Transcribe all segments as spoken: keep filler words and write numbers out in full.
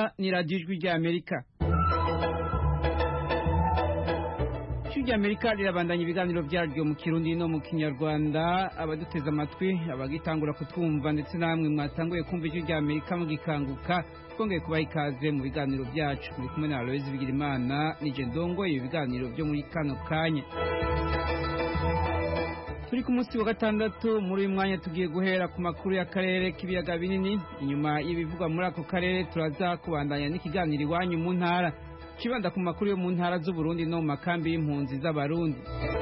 mwumviriza ni radiyo ijwi rya Amerika. Ijwi rya Amerika rirabandanya ibiganiro byaryo mu Kirundi no mu Kinyarwanda. Abaduteze amatwi, abagitangura kutwumva ndetse namwe mwatanguye kumva ijwi rya Amerika mugikanguka, twongeye kubaha ikaze mu biganiro byacu. Muri kumwe na Aloise Bigirimana nije ndongoye ibiganiro byo muri kano kanya. Turi ku munsi wa gatandatu, muri uyu mwanya tugiye guhera ku makuru y'akarere k'ibiyaga binini. Inyuma y'ibivugwa muri ako karere turaza kubandanya n'ikiganiro iwanyu mu ntara kibanda ku makuru yo mu ntara z'u Burundi no mu makambi y'impunzi z'abarundi.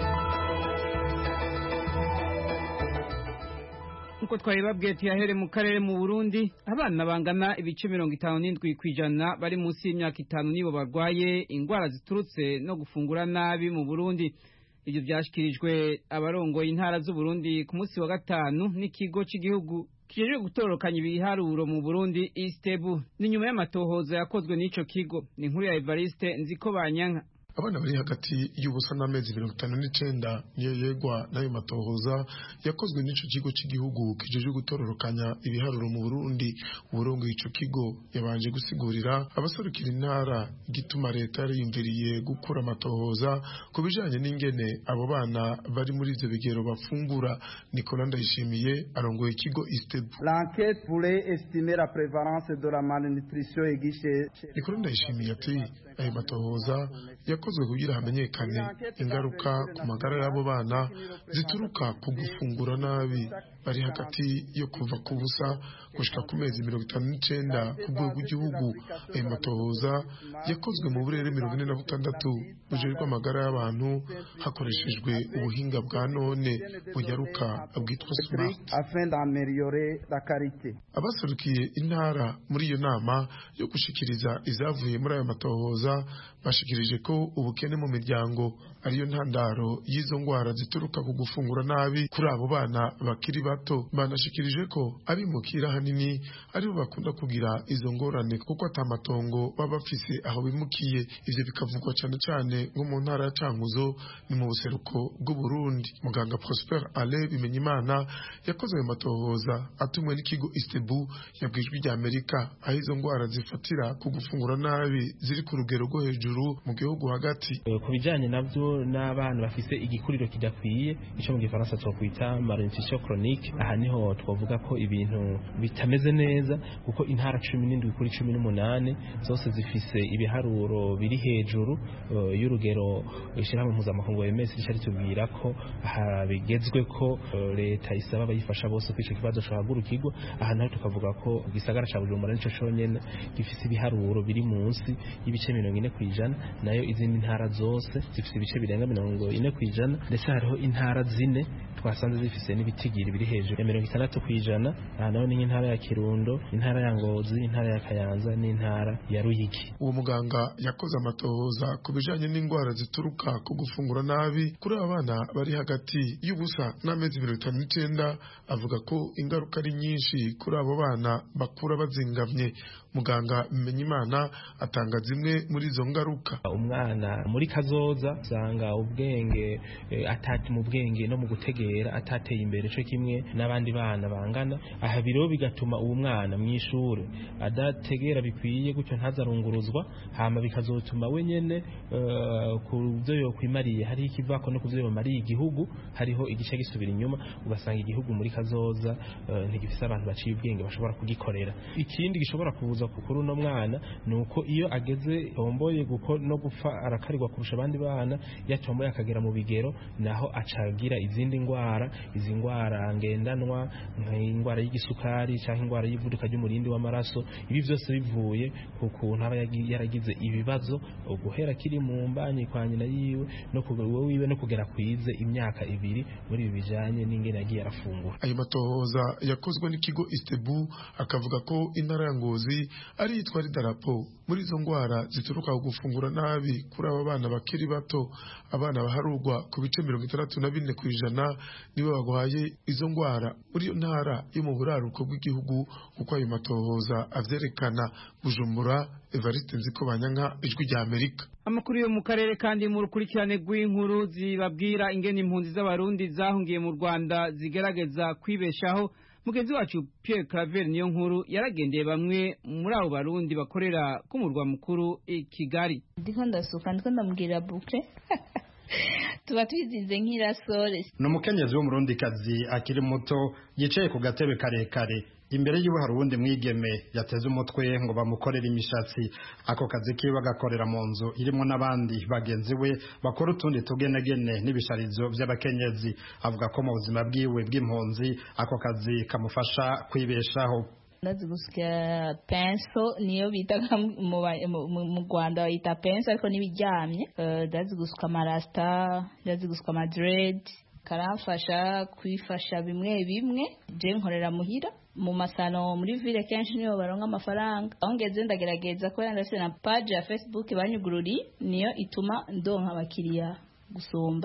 Nkuko twabibabwiye tuyahere mu karere mu Burundi, abana bangana ibice mirongo itanu n'indwi kw'ijana bari munsi y'imyaka itanu nibo barwaye ingwara ziturutse no gufungura nabi mu Burundi. Ibyo byashikirijwe abarongoye intara z'u Burundi ku munsi wa gatanu n'ikigo cy'igihugu kijeje gutorokanya ibiharuro mu Burundi Istebu. Ni nyuma y'amatohoza yakozwe n'ico kigo. Ni inkuru ya Evariste Nzikobanyanka. Abana bari hagati y'ubusa n'amezi mirongo itanu n'icenda niyo yegwa n'ayo matohoza yakozwe n'ico kigo cy'igihugu kijeje gutororokanya ibiharuro mu Burundi. Uburongo ico kigo yabanje gusigurira abaserukira intara igituma leta yariyumviriye gukura amatohoza ku bijanye n'ingene abo bana bari muri ivyo bigero bafungura. Nicolas Ndayishimiye arongoye ikigo Istebu. L'enquête voulait estimer la prévalence de la malnutrition aiguë. Nicolas Ndayishimiye ati ayo matohoza yakozwe kugira hamenyekane ingaruka ku magara y'abo bana zituruka ku gufungura nabi bari hagati yo kuva ku busa gushika ku mezi mirongo itanu n'icenda ku rwego rw'igihugu. Ayo matohoza yakozwe mu burere mirongo ine na butandatu bujejwe amagara y'abantu hakoreshejwe ubuhinga bwa none bunyaruka bwitwa smart. Abaserukiye intara muri iyo nama yo gushikiriza izavuye muri ayo matohoza bashikirije ko ubukene mu miryango ariyo ntandaro y'izo ngwara zituruka ku gufungura nabi kuri abo bana bakiri bato. Banashikirije ko abimukira hanini aribo bakunda kugira izo ngorane kuko atamatongo baba bafise aho bimukiye. Ivyo bikavugwa cyane cyane nko mu ntara ya Cankuzo ni mu buseruko bw'u Burundi. Muganga Prosper Ale Bimenyimana yakoze ayo matohoza atumwe n'ikigo Istebu yabwijwe rya Amerika aho izo ngwara zifatira ku gufungura nabi ziri ku rugero rwo hejuru mu gihugu hagati. Ku bijanye navyo n'abana bafise igikuriro kidakwiye, ico mu gifaransa twokwita malnutrition chronique, aha niho twavuga ko ibintu bitameze neza kuko intara cumi n'indwi kuri cumi n'umunani zose zifise ibiharuro biri hejuru uh, y'urugero ishirahamwe mpuzamakungu O M S rishari tubwira ko aha bigezwe ko uh, leta isaba abayifasha bose kwico kibazo cyo hagurukirwa. Aha naho tukavuga ko gisagara ca Bujumbura nico conyene gifise ibiharuro biri munsi y'ibice mirongo ine kw'ijana, nayo izindi ntara zose zifise ibice birenga mirongo ine kw'ijana, ndetse hariho intara zine twasanze zifise n'ibitigiri biri hejuru ya mirongo itandatu kw'ijana. Aha naho ni intara ya Kirundo, intara ya Ngozi, intara ya Kayanza n'intara ya Ruyigi. Uwo muganga yakoze amatohoza ku bijanye n'ingwara zituruka ku gufungura nabi kuri abana bari hagati y'ubusa n'amezi mirongo itanu n'icenda, avuga ko ingaruka ari nyinshi kuri abo bana bakura bazingamye. Muganga Bimenyimana atanga zimwe muri izo ngaruka. Umwana muri kazoza usanga ubwenge e, atati mu bwenge no mu gutegera atateye imbere cyo kimwe n'abandi bana bangana. Aha biro bigatuma uwo mwana mw'ishure adategera bikwiye gutyo ntazarunguruzwa, hama bikazotuma wenyene uh, ku byo yo kwimariye hari ikivako no kuvyo bamariye igihugu hariho igice gisubira inyuma, ugasanga igihugu muri kazoza uh, ntigifise abantu baciye ubwenge bashobora kugikorera. Ikindi gishobora kubuza kukuru uno mwana nuko iyo ageze tomboye guko no gupfa arakarirwa kurusha abandi bana, yatomboye akagera mu bigero naho acagira izindi ngwara, izi ngwara ngendanwa nk'ingwara y'igisukari cyangwa ingwara y'ivuduka ry'umurindi w'amaraso. Ibi byose bivuye ku kuntu aba yaragize ibibazo guhera kiri mu mbanyi kwa nyina yiwe no kugewe wiwe no kugera kwize imyaka ibiri muri ibi bijanye n'ingene yagiye arafungura. Ayo matohoza yakozwe n'ikigo Istebu akavuga ko intara ya Ngozi ari yitwa idarapo muri izo ngwara zituruka ku gufungura nabi kuri aba bana bakiri bato. Abana baharugwa ku bice mirongo itandatu na bine kw'ijana nibo bagwaye izo ngwara muri iyo ntara yo mu buraruko bw'igihugu kuko ayo matohoza avyerekana. Bujumbura, Evariste Nzikobanyanka, Ijwi rya Amerika. Amakuru yo mu karere kandi mu rukurikirane rw'inkuru zibabwira ingene impunzi z'abarundi zahungiye mu Rwanda zigerageza kwibeshaho mugenzi wacu Pierre Claver niyo nkuru yaragendeye bamwe muri abo barundi bakorera ku murwa mukuru i Kigali. Ndiko ndasuka ndiko ndamubwira boucle tuba twizinze nk'irasore. Ni umukenyezi w'umurundikazi akiri muto yicaye ku gatebe karekare. Imbere yiwe hari uwundi mwigeme yateze umutwe ngo bamukorere imishatsi. Ako kazi kiwe bagakorera mu nzu irimo n'abandi bagenzi we bakora utundi tugenegene n'ibisharizo by'abakenyezi. Avuga ko mu buzima bwiwe bw'impunzi ako kazi kamufasha kwibeshaho. Ndazi gusya penso niyo bita mu Rwanda bayita penso ariko nibiryamye. Ndazi gusuka amarasta, ndazi gusuka amadread, karamfasha kwifasha bimwe bimwe. Je nkorera muhira mu masano muri ville kenshi niyo baronka amafaranga. Aho ngeze ndagerageza ko yandase na page ya Facebook banyugururi niyo ituma ndonka abakiriya gusumba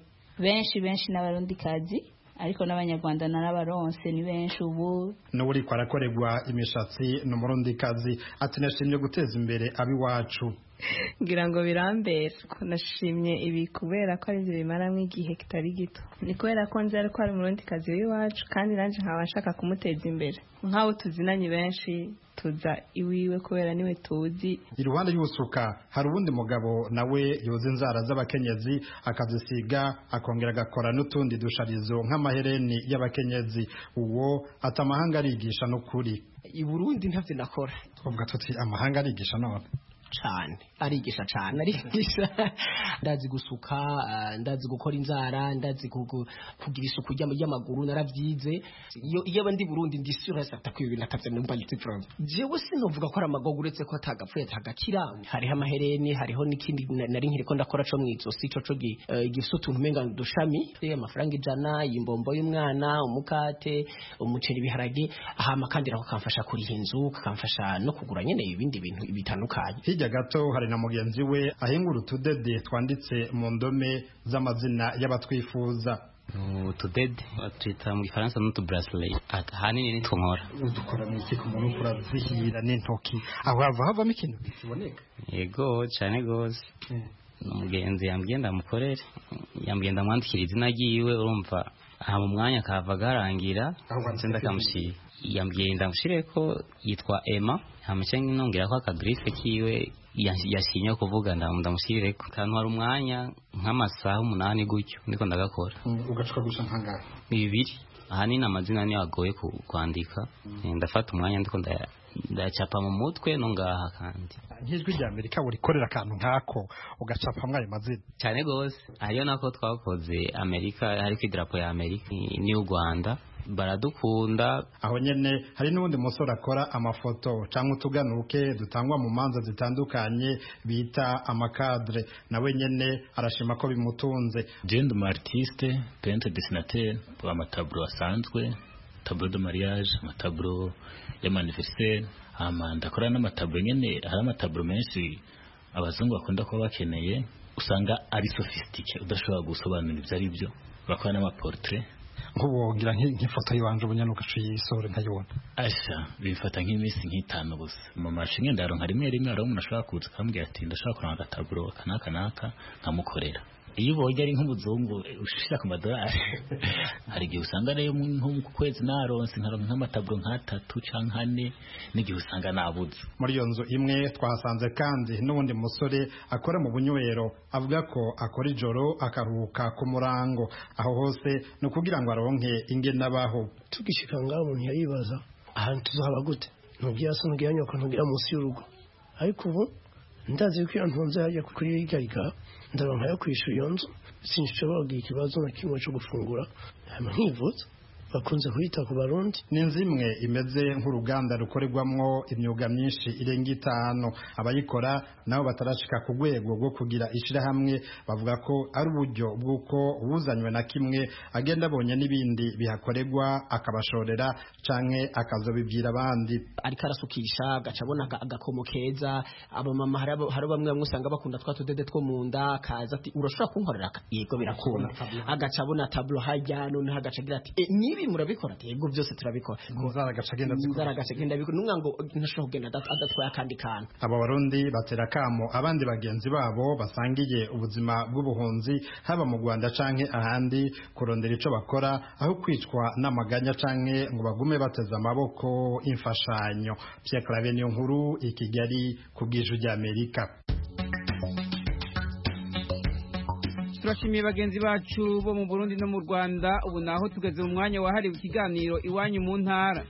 benshi benshi n'abarundi kazi. Ariko n'abanyarwanda narabaronse ni benshi ubu. N'uri kwarakoregwa imishatsi no murundi kazi ati nashimye guteza imbere abiwacu. Ngira ngo birambere ko nashimye ibi kubera ko ari bimaramwe igihe kitari gito. Ni kubera ko nzi ariko ari murundi kazi w'iwacu kandi nanje nkaba nshaka kumuteza imbere. Nkaho tuzinanye benshi tuza iwiwe kubera niwe tuzi. Iruhande y'usuka hari ubundi mugabo nawe yoze inzara z'abakenyezi akazisiga akongera agakora n'utundi dusharizo nk'amahereni y'abakenyezi. Uwo atamahanga arigisha no kuri. I Burundi ntavyo nakora. Twavuga tuti amahanga arigisha none cyane arigisha cyane arigisha ndazi gusuka ndazi gukora inzara ndazi kugira isuku y'amaguru naravyize iyo iyo bandi Burundi ndi sure certain ko ibintu atavye numva yitipro jewe sinovuga ko ari amagogo uretse ko atagapfuye tagakira hariho amahereni hariho n'ikindi nari nkiriko ndakora co mwizosi co co gifite utuntu menga dushami amafaranga ijana imbombo y'umwana umukate umuceri biharage ahama kandi rako kamfasha kuri hinzu kamfasha no kugura nyene ibindi bintu bitandukanye. Hirya gato hari na mugenzi we ahingura utudede twanditse mu ndome z'amazina y'abatwifuza. Utudede twita mu Gifaransa n'utu bracelet ahanini ni twomora. Udukora n'iki ku muntu ukora zihira n'intoki aho hava havamo ikintu kiboneka. Yego cyane gose. Umugenzi yambwiye ndamukorere yambwiye ndamwandikira izina ryiwe urumva aha mu mwanya kava garangira senda kamushira yambwiye ndamushire ko yitwa Emma hamucenye nongera ko akagrife kiwe yashinye kuvuga ndamushire ko kantu hari umwanya nk'amasaha umunani gutyo ndiko ndagakora. Ugacuka gusha nkangara bibiri ahanini amazina ni agoye kwandika ndafata umwanya ndiko ndacapa mu mutwe no ngaha kandi nk'ijwi rya Amerika urikorera akantu nkako ugacapa mwaye mazina cyane gose ariyo nako twakoze Amerika hariko idrapo ya Amerika ni u Rwanda baradukunda. Aho nyene hari n'ubundi musore akora amafoto canke utuganuke dutangwa mu manza zitandukanye bita amakadre nawe nyene arashima ko bimutunze. Jendo artiste peintre dessinateur amatablo asanzwe tableau de mariage amatablo ya manifeste amanda akora n'amatablo nyene hari amatablo menshi abazungu bakunda kuba bakeneye usanga ari sophistiqué udashobora gusobanura ivyo ari byo bakora n'amaportrait nk'ubogira nk'ifoto y'ibanje ubunyanuka cuyisore nkayibona. Asha bifata nk'imisi nk'itanu gusa mu mashinge ndaronka rimwe rimwe ari umuntu ashobora kuza kambwira ati ndashaka kuranga agataburo kanaka naka nkamukorera. Iyo ubonye ari nk'umuzungu ushira ku madolari hari igihe usanga rero nko mu kwezi naronse nkaronka nk'amataburo nk'atatu canke ane n'igihe usanga nabuze. Muri iyo nzu imwe twahasanze kandi n'ubundi musore akora mu bunywero avuga ko akora ijoro akaruhuka ku murango aho hose no kugira ngo aronke ingene abaho. Tugishika ngaho umuntu yaribaza ahantu tuzaba gute ntugira so ntugira nyoko ntugira munsi y'urugo ariko ubu ndazi ko ntunze hajya kuri gariga ndaronka yo kwishura iyo nzu sinshobora kugira ikibazo na kimwe cyo gufungura nkivutse bakunze kwita ku Barundi. Ni nzimwe imeze nk'uruganda rukorerwamwo imyuga myinshi irenga itanu abayikora nabo batarashika ku rwego rwo kugira ishirahamwe bavuga ko ari uburyo bw'uko ubuzanywe na kimwe agenda abonye n'ibindi bihakorerwa akabashorera canke akazobibwira abandi. Ariko arasukisha agacabona agakomo keza abo mama hari bamwe bamwe usanga bakunda twatudede two munda kaza ati urashobora kunkorera yego birakunda agacabona tablo hajya none hagacagira ati e, ni ibi murabikora yego byose turabikora inzara gacagenda inzara gacagenda bikora numwa ngo ntashobora kugenda adatwaye akandi kantu aba barundi batera kamo abandi bagenzi babo basangiye ubuzima bw'ubuhunzi haba mu Rwanda canke ahandi kurondera ico bakora aho kwicwa n'amaganya canke ngo bagume bateza amaboko imfashanyo. Pierre Claver niyo nkuru i Kigali ku bw'ijwi ry'Amerika. turashimiye bagenzi bacu bo mu Burundi no mu Rwanda. Ubu naho tugeze mu mwanya wahariwe ikiganiro iwanyu mu ntara.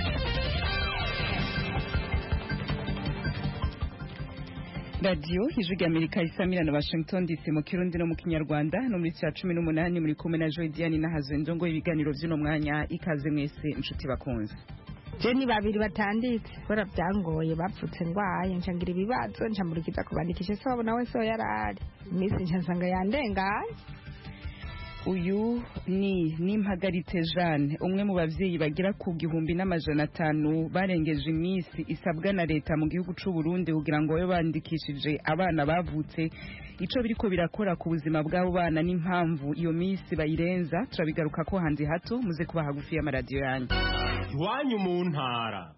Radio Ijwi ry'Amerika isamira na Washington D C mu Kirundi no mu Kinyarwanda no muri cya cumi n'umunani muri kumwe na Joy Diane na Hazendo ngo ibiganiro by'uno mwanya ikaze mwese inshuti bakunze. Jeni babiri batanditse bora byangoye bapfutse ndwaye nshangira ibibazo nshamurikiza kubandikisha so nawe so yarari imisi nsanga yandenganye. Uyu ni Nimpagarite Jeanne umwe mu bavyeyi bagira ku gihumbi n'amajana atanu barengeje imisi isabwa na leta mu gihugu c'u Burundi kugira ngo babe bandikishije abana bavutse. Ico biriko birakora ku buzima bw'abo bana n'impamvu iyo misi bayirenza turabigaruka ko hanze hato muze kuba hagufi ya radio yanyu. Iwanyu mu ntara.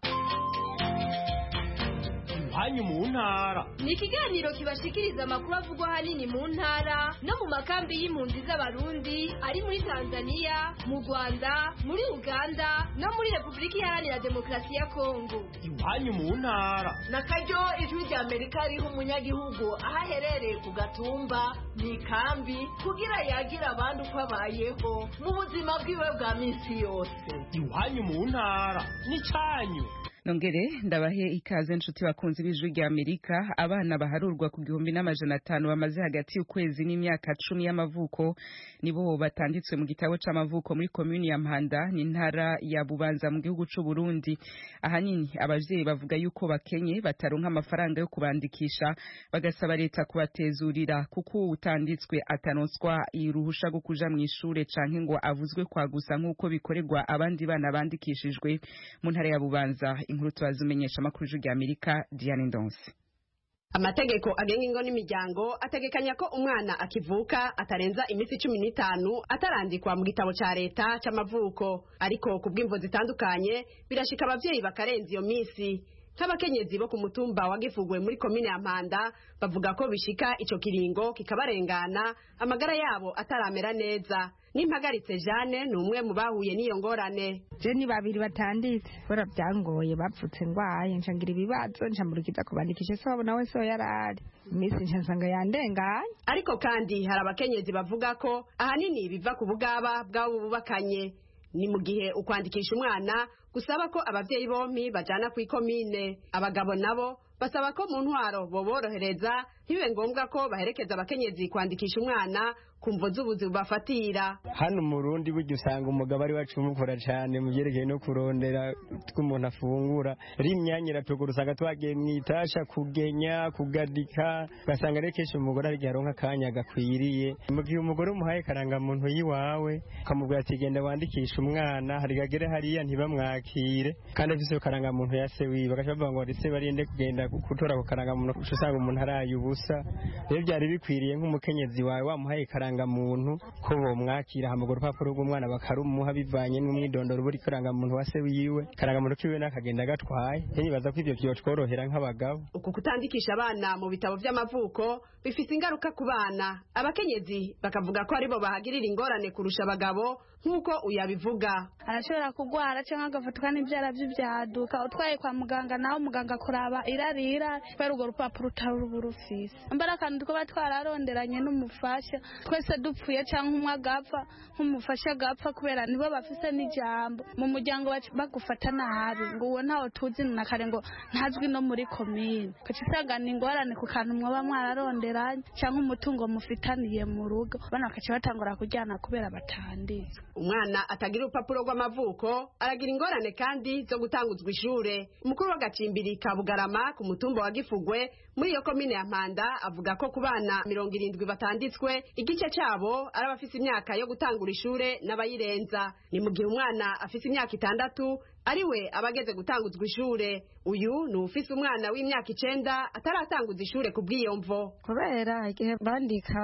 Iwanyu mu ntara ni ikiganiro kibashikiriza amakuru avugwa hanini mu ntara no mu makambi y'impunzi z'abarundi ari muri Tanzania, mu Rwanda, muri Uganda no muri Republika Iharanira Demokarasi ya Kongo. Iwanyu mu ntara nakaryo ijwi ry'Amerika riho umunyagihugu aho aherereye ku gatumba mu ikambi kugira yagira abandi uko abayeho mu buzima bwiwe bwa minsi yose. Iwanyu mu ntara ni cyanyu. Nongere ndabahe ikaze nshuti bakunzi b'Ijwi ry'Amerika. Abana baharurwa ku gihumbi n'amajana atanu bamaze hagati y'ukwezi n'imyaka cumi y'amavuko nibo batanditswe mu gitabo c'amavuko muri commune ya Mpanda n'intara ya Bubanza mu gihugu c'u Burundi. Ahanini abavyeyi bavuga yuko bakenye bataronka amafaranga yo kubandikisha bagasaba leta kubatezurira kuko utanditswe atanonswa iruhusha go kuja mu ishure canke ngo avuzwe kwa gusa nkuko bikorerwa abandi bana bandikishijwe mu ntara ya Bubanza. Inkuru tubazumenyesha makuru y'Ijwi ry'Amerika Diane Ndonse. Amategeko agenga ingo n'imiryango ategekanya ko umwana akivuka atarenza imisi cumi n'itanu atarandikwa mu gitabo ca leta c'amavuko, ariko ku bw'imvo zitandukanye birashika abavyeyi bakarenza iyo misi. Nk'abakenyezi bo ku mutumba wa Gifugwe muri komine ya Mpanda bavuga ko bishika ico kiringo kikabarengana amagara yabo ataramera neza. Nimpagaritse Jeanne ni umwe mu bahuye n'iyo ngorane. Jeni babiri batanditse bora byangoye bapfutse ndwaye nshangira ibibazo nshamurikiza kubandikisha so nawe so yarari imisi nsanga yandenganye. Ariko kandi hari abakenyezi bavuga ko ahanini biva ku bugaba bw'abo bubakanye. Ni mu gihe ukwandikisha umwana gusaba ko abavyeyi bompi bajana ku ikomine. Abagabo nabo basaba ko mu ntwaro boborohereza ntibibe ngombwa ko baherekeza abakenyezi kwandikisha umwana kumvo z'ubuzi bubafatira. Hano mu Burundi buryo usanga umugabo ari wacu umukora cyane mu byerekeye no kurondera tw'umuntu afungura rimyanya iratugura usanga twagiye mwitasha kugenya kugadika basanga rekesha umugore ari giharonka kanya gakwiriye. Mu gihe umugore umuhaye karanga muntu yiwawe ukamubwira ati genda wandikisha umwana hari gagere hariya ntibamwakire kandi afise karanga muntu yase wiba bagacavuga ngo rise barinde kugenda gutora ku karanga muntu usanga umuntu araye ubusa. Rero byari bikwiriye nk'umukenyezi wawe wamuhaye karanga muntu ko bomwakira hamugora urupapuro rw'umwana bakarumuha bivanye n'umwidondoro buri karanga muntu wase wiwe karanga muntu kiwe nakagenda gatwaye. Nyibaza ko ivyo byotworohera nk'abagabo. Uku kutandikisha abana mu bitabo vy'amavuko bifise ingaruka ku bana. Abakenyezi bakavuga ko aribo bahagirira ingorane kurusha abagabo nk'uko uyabivuga. Arashobora kugwara cyangwa agafatwa n'ibyara by'ibyaduka utwaye kwa muganga nawe muganga kuraba irarira kubera urwo rupapuro utarurufise. Mbara kandi ko batwararonderanye n'umufasha twese dupfuye cyangwa umwe agapfa nk'umufasha agapfa kubera nibo bafise n'ijambo mu muryango bagufata nabi ngo uwo ntawo tuzi na kare ngo ntazwi no muri komine kacisagana ingorane ku kantu mwoba mwararonderanye cyangwa umutungo mufitaniye mu rugo bana bakaca batangura kujyana kubera batanditse. Umwana atagira urupapuro rw'amavuko aragira ingorane kandi zo gutanguzwa ishure. Umukuru w'agacimbiri ka Bugarama ku mutumba wa Gifugwe muri iyo komine ya Mpanda avuga ko ku bana mirongo irindwi batanditswe igice cyabo ari abafise imyaka yo gutangura ishure n'abayirenza. Ni mu gihe umwana afise imyaka itandatu ariwe abageze gutanguzwa ishure. Uyu ni ufise umwana w'imyaka icenda ataratanguza ishure ku bw'iyo mvo. Kubera igihe bandika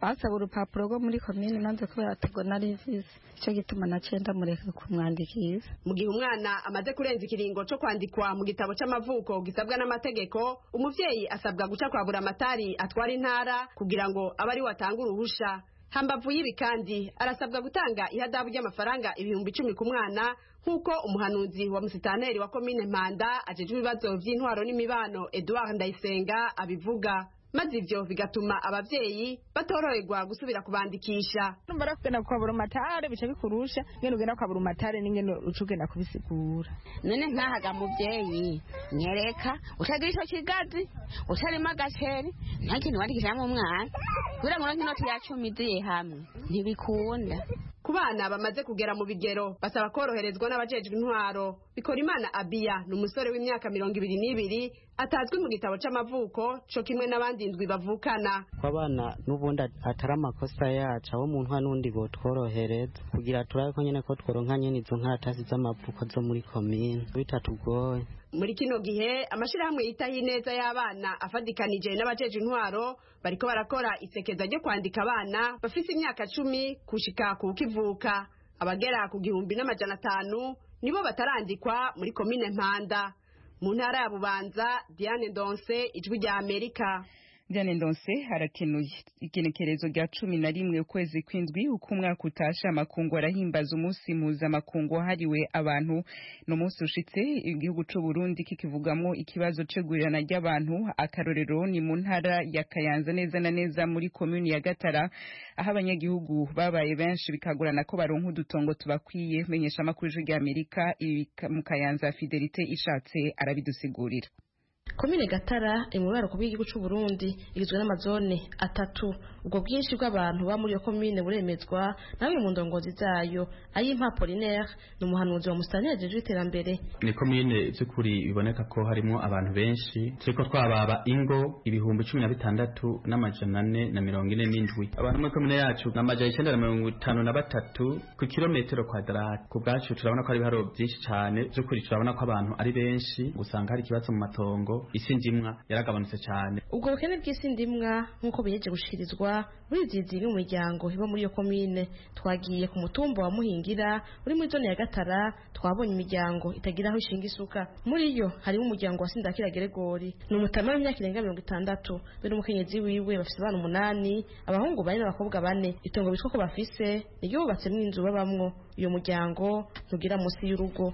basaba urupapuro rwo muri komine nanze kubera tugona rivise icyo gituma nacenda mureka kumwandikisha. Mu gihe umwana amaze kurenza ikiringo cyo kwandikwa mu gitabo c'amavuko gisabwa n'amategeko, umuvyeyi asabwa guca kwa buramatari atwara intara kugira ngo abari watanga uruhusha. Hambavu y'ibi kandi arasabwa gutanga ihadabu ry'amafaranga ibihumbi icumi ku mwana nk'uko umuhanuzi wa musitaneri wa komine Mpanda ajejwe ibibazo vy'intwaro n'imibano Edouard Ndayisenga abivuga. Maze ivyo bigatuma abavyeyi batoroherwa gusubira kubandikisha. Numbara kugenda kwa buramatari bice bikurusha ngene ugenda kwa buramatari n'ingene ucugenda kubisigura. None nkahaga muvyeyi nyereka utagira ico kigazi utarima agaceri nta kintu wandikisha mu mwana kugira ngo n'inoti ya cumi ziye hamwe ntibikunda. Ku bana bamaze kugera mu bigero basaba koroherezwa n'abajejwe intwaro. Bikorimana Abia ni umusore w'imyaka mirongo ibiri n'ibiri atazwi mu gitabo c'amavuko co kimwe n'abandi ndwi bavukana. Kwa bana n'ubundi atari amakosa yacu abo mu ntwa n'undi go tworohereza kugira turabe ko nyene ko tworonka nyene izo nkaratasi z'amavuko zo muri komine bitatugoye. Muri kino gihe amashirahamwe yitaho ineza y'abana afadikanije n'abajeje intwaro bariko barakora isekeza ryo kwandika abana bafise imyaka cumi kushika ku kivuka. Abagera ku gihumbi n'amajana atanu nibo batarandikwa muri komine Mpanda. Mu ntara ya Bubanza, Diane Ndonse, Ijwi rya Amerika. Diane Ndonse harakenuye igenekerezo rya cumi na rimwe ukwezi kw'indwi uko umwaka utasha amakungu arahimbaza umunsi mpuzamakungu wahariwe abantu. No munsi ushitse igihugu c'u Burundi kikivugamo ikibazo c'igurirana ry'abantu. Akarorero ni mu ntara ya Kayanza neza na neza muri komune ya Gatara aho abanyagihugu babaye benshi bikagurana ko baronka udutongo tubakwiye. Menyesha amakuru y'Ijwi rya Amerika mu Kayanza Fidelite ishatse arabidusigurira. Komine Gatara imubaro ku bw'igihugu c'u Burundi igizwe n'amazone atatu. Ubwo bwinshi bw'abantu ba muri yo komine buremezwa nawe mu ndongozi zayo. Ayimpa Apollinaire ni umuhanuzi wa Musitanteri ajejwe iterambere. Ni komine by'ukuri biboneka ko harimo abantu benshi turiko twababa ingo ibihumbi cumi na bitandatu n'amajana ane na mirongo ine n'indwi. Abantu muri komine yacu n'amajana icenda na mirongo itanu na batatu ku kilometero kwadrate. Ku bwacu turabona ko ari ibiharo byinshi cyane by'ukuri turabona ko abantu ari benshi usanga hari ikibazo mu matongo. Isi ndimwa yaragabanutse cyane. Ubwo bukene bw'isi ndimwa nkuko biyeje gushirizwa muri zizi mu miryango iba muri yo komine. Twagiye ku mutumba wa Muhingira uri muri zone ya Gatara twabonye imiryango itagira aho ishinga isuka. Muri yo harimo umuryango wa Sindakira Geregori ni umutama w'imyaka irenga mirongo itandatu bero umukenyezi wiwe bafite abana umunani abahungu bane n'abakobwa bane. Itongo bitwa ko bafise niryo bubatse mu inzu babamwo. Uyo muryango ntugira munsi y'urugo.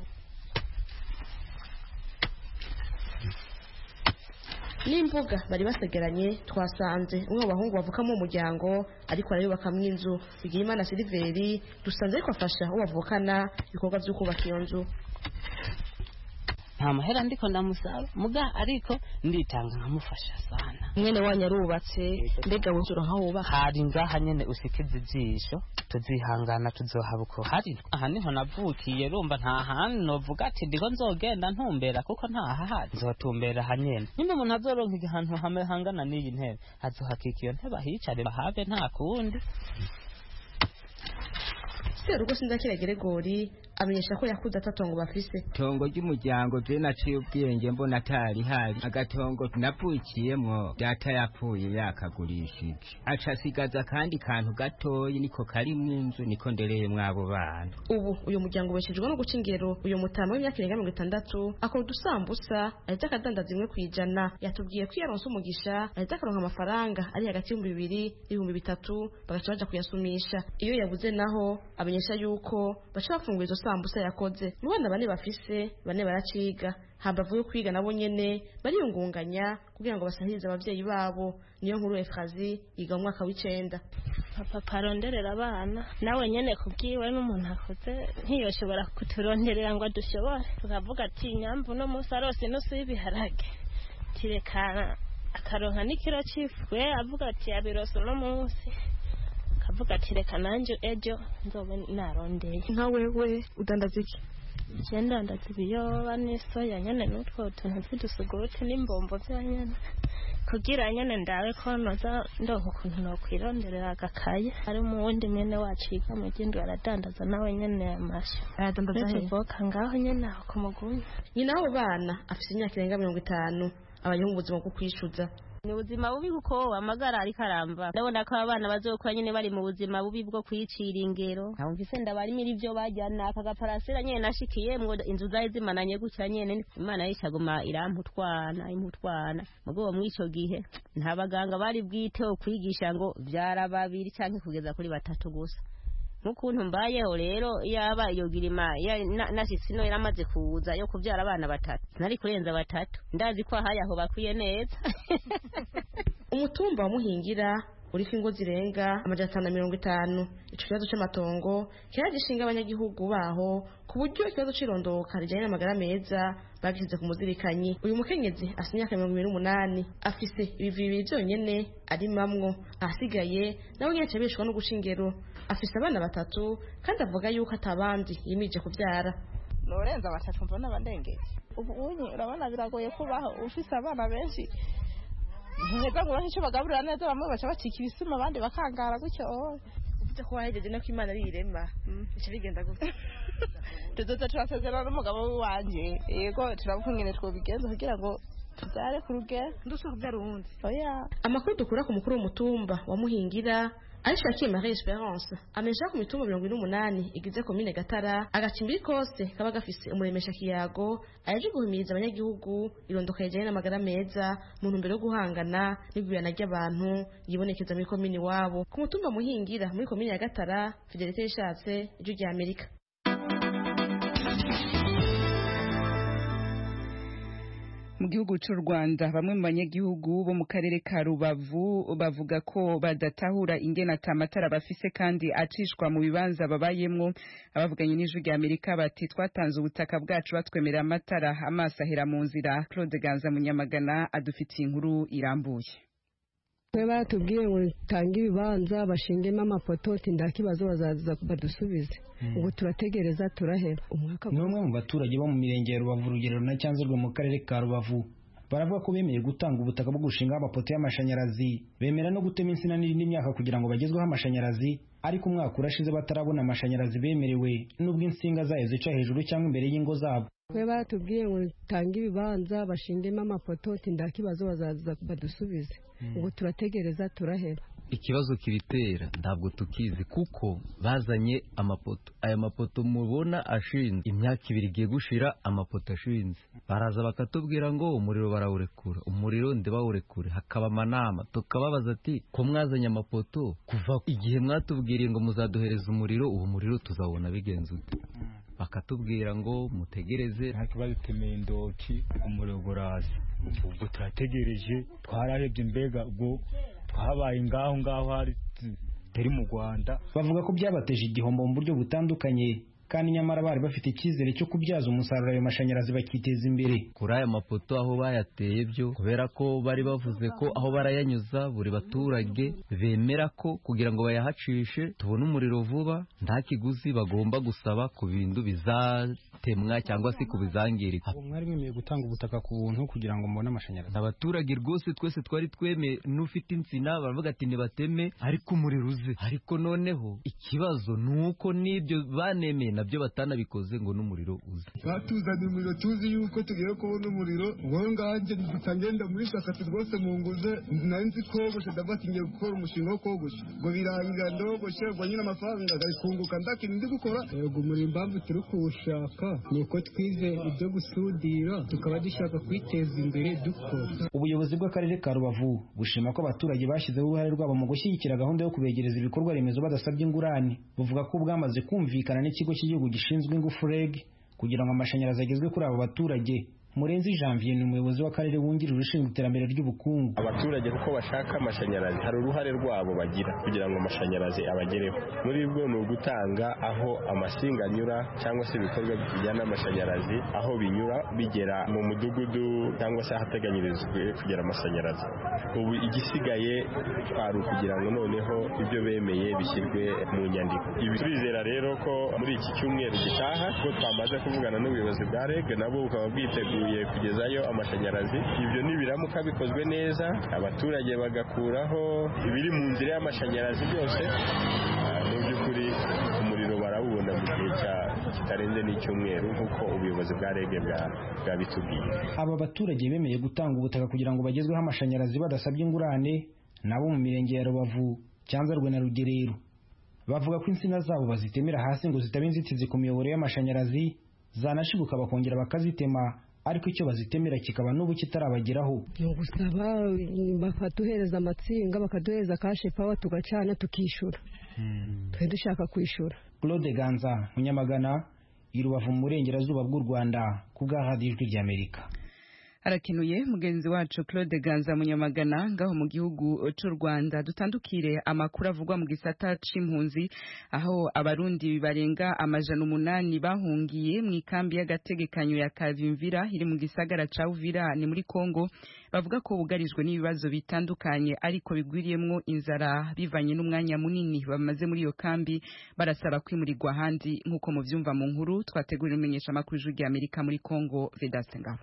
N'imbuga bari basegeranye twasanze umwe mu bahungu bavuka mu muryango ariko arayubaka mu inzu. Bigimana Silveri dusanze ariko afasha uwo bavukana ibikorwa byo kubaka iyo nzu. Nta mahera ndiko ndamusaba muga ariko nditanga nkamufasha sana. Mwene wanyu arubatse mbega wuzuro nka wuba hari ngaha nyene usikize ijisho tuzihangana tuzohabuko hari aha niho navukiye rumba nta hantu novuga ati ndiko nzogenda ntumbera kuko nta hahari nzotumbera hanyene nimba umuntu azoronka igihantu hamwe hangana n'iyi ntebe azohakika iyo ntebe ahicare bahave nta kundi. Serugo Sindakira Geregori amenyesha ko yakuze atatongo bafise. Tongo ry'umuryango je naciye ubwenge mbona atari hari agatongo napfukiyemwo data yapfuye yakagurishije aca asigaza kandi kantu gatoyi niko kari mu inzu niko ndereye mwabo bana. Ubu uyu muryango weshejwe no guca ingero. Uyu mutama w'imyaka irenga mirongo itandatu akora udusambusa ahita akadandaza imwe kwijana. Yatubwiye ko yaronse umugisha ahita akaronka amafaranga ari hagati y'ibihumbi bibiri n'ibihumbi bitatu bagaca baja kuyasumisha. Iyo yabuze naho amenyesha yuko baca bafungura izo sambusa yakoze. Mu bana bane bafise bane baraciga hambavu yo kwiga nabo nyene bariyungunganya kugira ngo basahirize abavyeyi babo. Niyo nkuru Efrazi yiga mu mwaka w'icenda. Papa paronderera abana nawe nyene kubwiwe n'umuntu akoze ntiyoshobora kuturonderera ngo dushobore tukavuga ati nyamvu no musi arose nusu y'ibiharage tirekana akaronka n'ikiro c'ifu avuga ati abirose no musi avuga ati reka nanje ejo nzobe narondeye. Nka wewe udandaza iki? Je ndandaza ibiyoba n'isoya nyene n'utwo tuntu tw'udusuguti n'imbombo vya nyene kugira nyene ndawe ko noza ndonka ukuntu nokwironderera agakaye. Ari mu wundi mwene wacu yiga mu gindi aradandaza nawe nyene amashu aradandaza he boka ngaho nyene aho ku Mugunyu. Nyina w'abo bana afise imyaka irenga mirongo itanu abayeho mu buzima bwo kwishuza. ni ubuzima bubi kuko amagara ariko aramba ndabona ko abana bazokura nyene bari mu buzima bubi bwo kwicira ingero ntaho mfise ndabarimira ivyo bajyana aka gaparasera nyene nashikiyemwo inzu zari zimananye gutya nyene imana yishaguma iramputwana imputwana mugo mwico gihe nta baganga bari bwiteho kwigisha ngo vyara babiri canke kugeza kuri batatu gusa mukuntu mbayeho rero yaba iyo girima nasitsino yaramaze kuza yo kuvyara abana batatu nari kurenza batatu ndazi ko hayaho bakwiye neza umutumba wa Muhingira uriko ingo zirenga amajana atanu na mirongo itanu ico kibazo c'amatongo kiragishinga abanyagihugu baho ku buryo ikibazo c'irondoka rijanye n'amagara meza bagize ku muzirikanyi uyu mukenyezi afite imyaka mirongo ibiri n'umunani afise ibivi bibiri vyonyene arimamwo ahasigaye nawe nyene acabishwa no guca ingero afise abana batatu kandi avuga yuko atabandi yimije kuvyara norenza batatu mbona bandengeye ubu unye urabona biragoye kubaho ufise abana benshi ntega ngo bahico bagaburira neza bamwe baca bacika ibisuma abandi bakangara gutyo uvuze ko wahejeje no kwimana birema bica bigenda gutyo tuzoza turasezerana n'umugabo wanje yego turabukungene twobigenza kugira ngo tuzare ku rugero ndushaka kubyara uwundi oya amakuru dukura ku mukuru w'umutumba wa Muhingira Aishakiye Marie Esperance amesha ku mitumba mirongo ine n'umunani igize komine Gatara agacimbiri kose kaba gafise umuremesha kiyago aje guhimiriza abanyagihugu irondoka yajanye n'amagara meza mu ntumbero yo guhangana n'igwirana ry'abantu yibonekeza muri komine wabo ku mutumba Muhingira muri komine ya Gatara Fidelite Yashatse ijwi rya Amerika. mu gihugu cy'u Rwanda bamwe mu banyagihugu bo mu karere ka Rubavu bavuga ko badatahura ingena atamatara bafise kandi acishwa mu bibanza babayemwo abavuganye n'ijwi rya Amerika bati twatanze ubutaka bwacu batwemerera amatara amaso ahera mu nzira. Claude Ganza Munyamagana adufitiye inkuru irambuye. Twe batubwiye ngo tange ibibanza bashingemo amapoto tindakibazo bazaza badusubize ubu turategereza turahera umwaka. N'umwe mu baturage bo mu mirenge ya Rubavu Rugerero na Cyanzarwe mu karere ka Rubavu baravuga ko bemeye gutanga ubutaka bwo gushinga amapoto y'amashanyarazi bemera no gutema insina n'indi myaka kugira ngo bagezweho amashanyarazi ariko umwaka urashize batarabona amashanyarazi bemerewe nubwo insinga zayo zica hejuru cyangwa imbere y'ingo zabo. Twe batubwiye ngo tange ibibanza bashingemo amapoto tindakibazo bazaza badusubize ubu turategereza turahera. Ikibazo kibitera ntabwo tukizi kuko bazanye amapoto aya mapoto mubona ashinze imyaka ibiri igiye gushira amapoto ashinze baraza bakatubwira ngo umuriro barawurekura umuriro ndibawurekure hakaba amanama tukababaza ati ko mwazanye amapoto kuva igihe mwatubwiriye ngo muzaduhereza umuriro uwo muriro tuzabona bigenze ute bakatubwira ngo mutegereze ntakibadutemeye indoki umuriro buraza ubwo turategereje twararebye mbega ubwo twabaye ngaho ngaho hari teri mu Rwanda. Bavuga ko byabateje igihombo mu buryo butandukanye kandi nyamara bari bafite icyizere cyo kubyaza umusaruro ayo mashanyarazi bakiteza imbere. Kuri aya mapoto aho bayateye byo kubera ko bari bavuze ko aho barayanyuza buri baturage bemera ko kugira ngo bayahacishe tubone umuriro vuba nta kiguzi bagomba gusaba ku bintu bizatemwa cyangwa se kubizangirika. Mwari mwemeye gutanga ubutaka ku buntu kugira ngo mbone amashanyarazi. Abaturage rwose twese twari twemeye n'ufite insina baravuga ati nibateme ariko umuriro uze. Ariko noneho ikibazo nuko nibyo banemeye nabyo batanabikoze ngo n'umuriro uze. Batuzanye umuriro tuzi yuko tugiye kubona umuriro wowe nganje ngenda muri sakati rwose mu nguze nanzi kogosha ndabatinye gukora umushinga wo kogosha ngo birangira ndogoshe ngo nyine amafaranga arikunguka ndakini ndi gukora yego muri impamvu turi kuwushaka nuko twize ibyo gusudira tukaba dushaka kwiteza imbere dukora. Ubuyobozi bw'akarere ka Rubavu bushima ko abaturage bashyizeho uruhare rwabo mu gushyigikira gahunda yo kubegereza ibikorwa remezo badasabye ingurane. Buvuga ko bwamaze kumvikana n'ikigo cy'igihugu gishinzwe ingufu R E G kugira ngo amashanyarazi agezwe kuri abo baturage. Murenzi Janvier ni umuyobozi w'akarere wungirije ushinzwe iterambere ry'ubukungu. Abaturage kuko bashaka amashanyarazi hari uruhare rwabo bagira kugira ngo amashanyarazi abagereho. Muri bwo ni ugutanga aho amasinga anyura cyangwa se ibikorwa bijyana n'amashanyarazi aho binyura bigera mu mudugudu cyangwa se ahateganyirizwe kugira amashanyarazi. Ubu igisigaye twari kugira ngo noneho ibyo bemeye bishyirwe mu nyandiko. Ibi turizera rero ko muri iki cyumweru gitaha ko twamaze kuvugana n'ubuyobozi bwa R E G nabo bukaba bwiteguye kugezayo amashanyarazi. Ibyo nibiramuka bikozwe neza abaturage bagakuraho ibiri mu nzira y'amashanyarazi byose mu by'ukuri umuriro barawubona mu gihe bitarenze n'icyumweru nk'uko ubuyobozi bwa rege bwabitubwiye. Aba baturage bemeye gutanga ubutaka kugira ngo bagezweho amashanyarazi badasabye ingurane nabo mu mirenge ya Rubavu, Cyanzarwe na Rugerero. Bavuga ko insina zabo bazitemera hasi ngo zitaba inzitizi ku miyoboro y'amashanyarazi, zanashibuka bakongera bakazitema, ariko icyo bazitemera kikaba n'ubu kitarabageraho. Ni gusaba bakaduhereza amatsinga, bakaduhereza kashe pawa, tugacana tukishura. hmm. twe dushaka kwishura. Claude Ganza, Munyamagana, i Rubavu mu burengerazuba bw'u Rwanda, ku bwa radiyo Ijwi ry'Amerika. Arakenuye mugenzi wacu Claude Ganza Munyamagana ngaho mu gihugu cy'u Rwanda. Dutandukire amakuru avugwa mu gisata c'impunzi, aho abarundi barenga amajana umunani bahungiye mu ikambi y'agategekanyo ya Kavimvira iri mu gisagara ca Uvira ni muri Kongo. Bavuga ko bugarijwe n'ibibazo bitandukanye ariko bigwiriyemwo inzara bivanye n'umwanya munini bamaze muri iyo kambi, barasaba kwimurirwa ahandi nk'uko muvyumva mu nkuru twategurira umenyesha amakuru y'Ijwi ry'Amerika muri Kongo, Vedaste Ngabo.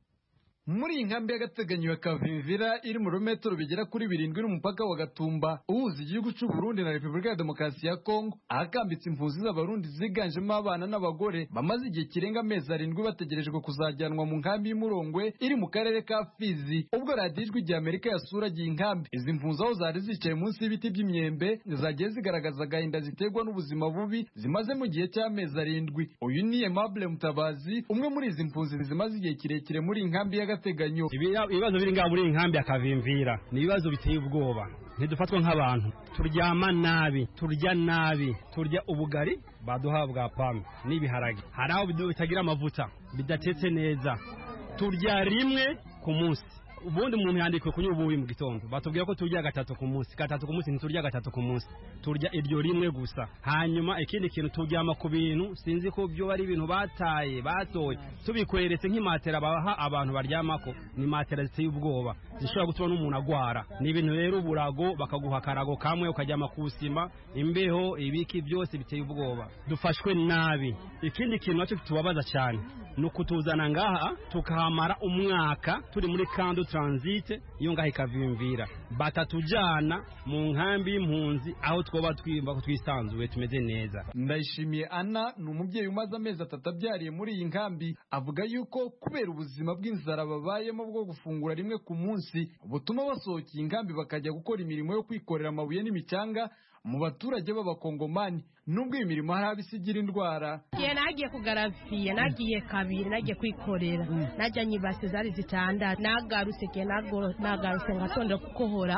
Muri inkambi y'agateganyo ya Kavimvira iri mu rometero bigera kuri birindwi n'umupaka wa Gatumba uhuza igihugu cy'u Burundi na Repubulika ya Demokarasi ya Kongo, ahakambitse impunzi z'abarundi ziganjemo abana n'abagore bamaze igihe kirenga amezi arindwi bategerejwe kuzajyanwa mu nkambi y'Umurongwe iri mu karere ka Fizi. Ubwo radiyo Ijwi ry'Amerika yasuragiye inkambi, izi mpunzi aho zari zicaye munsi y'ibiti by'imyembe zagiye zigaragaza agahinda ziterwa n'ubuzima bubi zimaze mu gihe cy'amezi arindwi. Uyu ni Aimable Mutabazi, umwe muri izi mpunzi zimaze igihe kirekire muri inkambi ya gateganyo. Ibibazo biri ngaho muri inkambi ya Kavimvira ni ibibazo biteye ubwoba. Ntidufatwa nk'abantu, turyama nabi, turya nabi, turya ubugari baduha bwa pame n'ibiharage, hari aho bitagira amavuta, bidatetse neza, turya rimwe ku munsi. Ubundi umuntu yandikwe kunywa ubuyi mu gitondo, batubwira ko turya gatatu ku munsi. Gatatu ku munsi ntiturya gatatu ku munsi, turya iryo rimwe gusa. Hanyuma ikindi kintu turyama ku bintu sinzi ko byo bari ibintu bataye batoye, tubikweretse nk'imatera baha abantu baryamako, ni matera ziteye ubwoba zishobora gutuma n'umuntu agwara. Ni ibintu rero uburago, bakaguha karago kamwe ukaryama kusima, imbeho, ibiki byose biteye ubwoba. Dufashwe nabi. Ikindi kintu nacyo tubabaza cyane nuko tuzana ngaha tukahamara umwaka turi muri kando transit iyo ngaha Kavimvira, batatujana mu nkambi y'impunzi aho twoba twimba twisanzuye tumeze neza. Ndayishimiye Anna ni umubyeyi umaze amezi atatu abyariye muri iyi nkambi, avuga yuko kubera ubuzima bw'inzara babayemo bwo gufungura rimwe ku munsi butuma basohokeye inkambi bakajya gukora imirimo yo kwikorera amabuye n'imicanga mu baturage b'abakongomani, nubwo iyi mirimo hari abisigira indwara. Ye nagiye kugaraviya, nagiye kabiri, nagiye kwikorera, najanye ibase zari zitandatu, nagarutse ke nagarutse ngatonda kukohora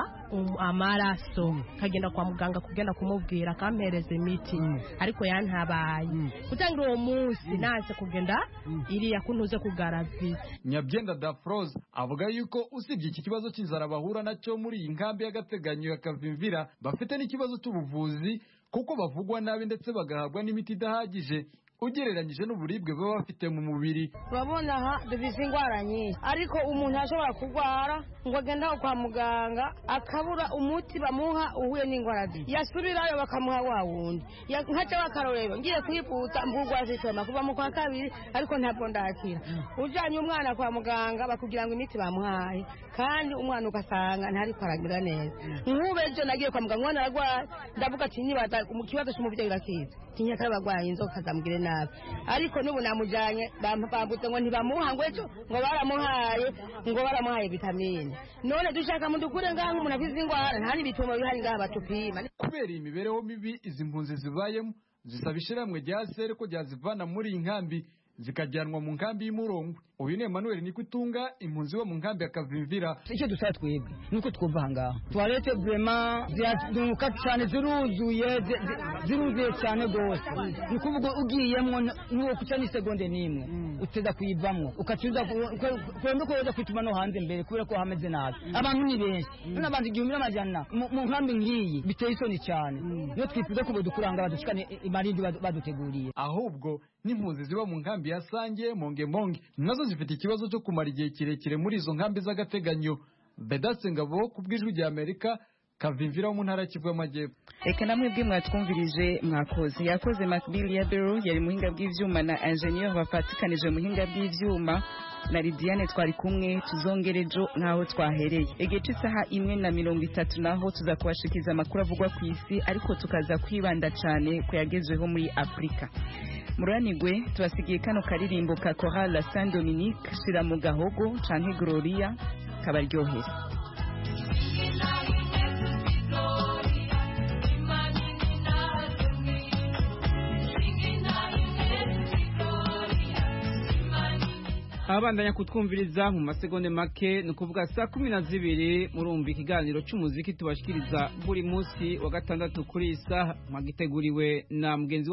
amaraso, kagenda kwa muganga kugenda kumubwira akampereza imiti, ariko yantabaye. Kutangira uwo munsi nase kugenda iriya kuntuze kugaraviya. Nyabyenda Dafroze avuga yuko usibye iki kibazo cy'inzara bahura nacyo muri iyi nkambi y'agateganyo ya Kavimvira, bafite n'ikibazo cy'ubuvuzi kuko bavugwa nabi ndetse bagahabwa n'imiti idahagije ugereranyije n'uburibwe baba bafite mu mubiri. Urabona aha dufite indwara nyinshi, ariko umuntu ashobora kurwara ngo agenda kwa muganga akabura umuti bamuha uhuye n'indwara ze, yasubirayo bakamuha wa wundi. Nkaca bakarorero ngiye kwivuza mbugwa zitema kuva mu kwa kabiri, ariko ntabwo ndakira. Ujanye umwana kwa muganga bakugira ngo imiti bamuhaye, kandi umwana ugasanga ntari kwaragira neza. Nk'ubejo nagiye kwa muganga umwana aragwaye, ndavuga ati nibaza mu kibazo cy'umubyeyi urakiza, tinyaka bagwaye inzoka zamugire nabi, ariko n'ubu namujanye bambutse ngo ntibamuha ngo ejo ngo baramuhaye ngo baramuhaye vitamine. None dushaka mudukure ngaho umuntu afize ingwara nta n'ibipimo bihari ngaho batupima. Kubera imibereho mibi izi mpunzi zibayemo, zisaba ishiramwe rya sere ko ryazivana muri iyi nkambi zikajyanwa mu nkambi y'Umurongwe. Uyu ni Emmanuel Nikutunga, impunzi wo mu nkambi ya Kavimvira. Icyo dusaba twebwe nuko twumva hangaha toilette vraiment ziraduka cyane, ziruzuye ziruzuye cyane gose, nikuvuga ugiyemwo nuwo kuca ni segonde nimwe uteza kuyivamwo ukacuza kwenda ko kwituma no hanze mbere kubera ko hameze nabi. Abantu ni benshi, n'abandi igihumbi n'amajana mu nkambi ngiyi, biteye isoni cyane. Niyo twifuza ko bodukuranga badushikane imarindi baduteguriye. Ahubwo n'impunzi ziba mu nkambi ya Sange, Monge Monge nazo zifite ikibazo cyo kumara igihe kirekire muri izo nkambi z'agateganyo. Vedaste Ngabo ku bw'Ijwi ry'Amerika, Kavimvira wo mu ntara y'Kivu y'Amajyepfo. Eka namwe bwe mwatwumvirije mwakoze yakoze Macbill ya Bero yari muhinga bw'ivyuma na ingenieur bafatikanije muhinga bw'ivyuma na Lidiane twari kumwe tuzongerejo nkaho twahereye egece isaha imwe na mirongo itatu naho tuza kubashikiza amakuru avugwa ku isi ariko tukaza kwibanda cyane ku yagezweho muri Afrika. Muranigwe tubasigiye kano karirimbo ka Chorale Saint Dominique shira mu gahogo canke Gloria kabaryohera. Abandanya kutwumviriza mu masegonde make no kuvuga saa kumi na zibiri murumva ikiganiro cy'umuziki tubashikiriza buri munsi wa gatandatu kuri isaha mwagiteguriwe na mugenzi